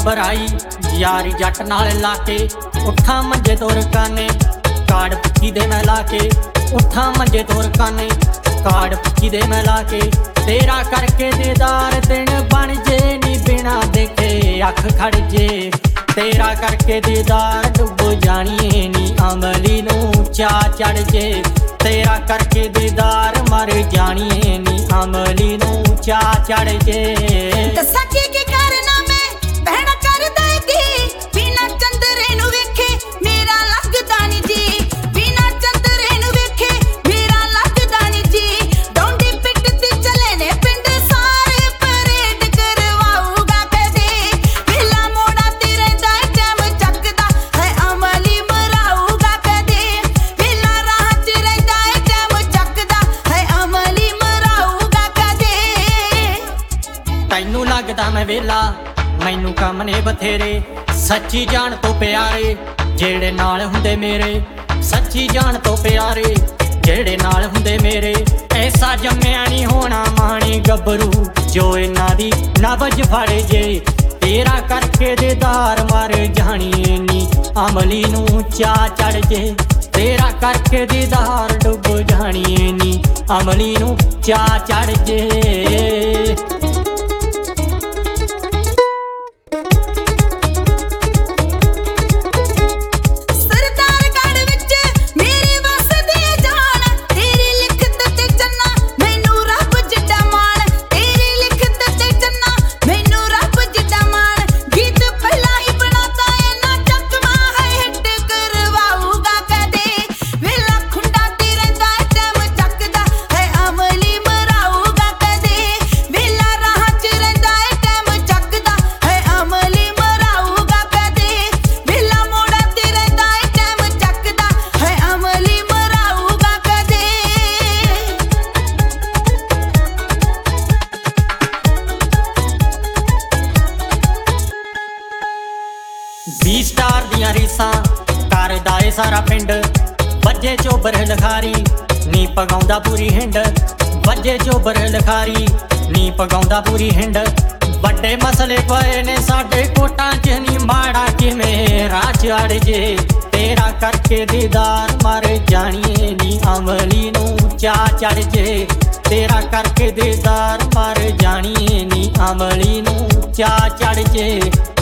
घबराई यारी जट नाल लाके उठा मंजे तोर काने काड़ पक्की दे मैं लाके उठा मंजे तोर काने काड़ पक्की दे मैं लाके तेरा करके दीदार दिन बन जे नी बिना देखे अख खड़ जे तेरा करके दीदार डुब जानिए नी अमली नू चा चढ़ जे तेरा करके दीदार मर जानिए नी अमली नू चा चढ़ जे सच्ची की करना मैं बहना कर देगी बिना चंद्रे नू वेखे मेरा लगदा नी जी बिना चंद्रे नू वेखे मेरा लगदा नी जी डोंडी पिटती चले ने पिंड सारे परेड करवाऊगा कदे बिला मोड़ा तेरे दा टैम चकदा है अमली मराऊगा कदे बिला राह च रहिंदा टैम चकदा है अमली मराऊगा कदे तैनू लगदा मैं वेला मैनू कम ने बथेरे सच्ची जान तो प्यारे जेड़े नाल हुंदे मेरे सच्ची जान तो प्यारे जेड़े नाल हुंदे मेरे ऐसा जम्मिया नहीं होना माणी गबरू जो इन्हां दी नबज फड़ जे तेरा करके दीदार मर जानिए नी अमली नू चा चढ़ जे तेरा करके दीदार डुब जानिए नी अमली नू चा चढ़ जे स्टार दियां रीसां करदा ए सारा पिंड वज्जे चोबर लखारी नी पगाउंदा पूरी हिंड वज्जे चोबर लखारी नी पगाउंदा पूरी हिंड बड़े मसले पए ने साडे कोटां च नी माड़ा किवें राह चढ़ जे तेरा करके दीदार मर जानिए नी अमली नू चा चढ़ जे तेरा करके दीदार मर जानिए नी अमली नू चा चढ़ जे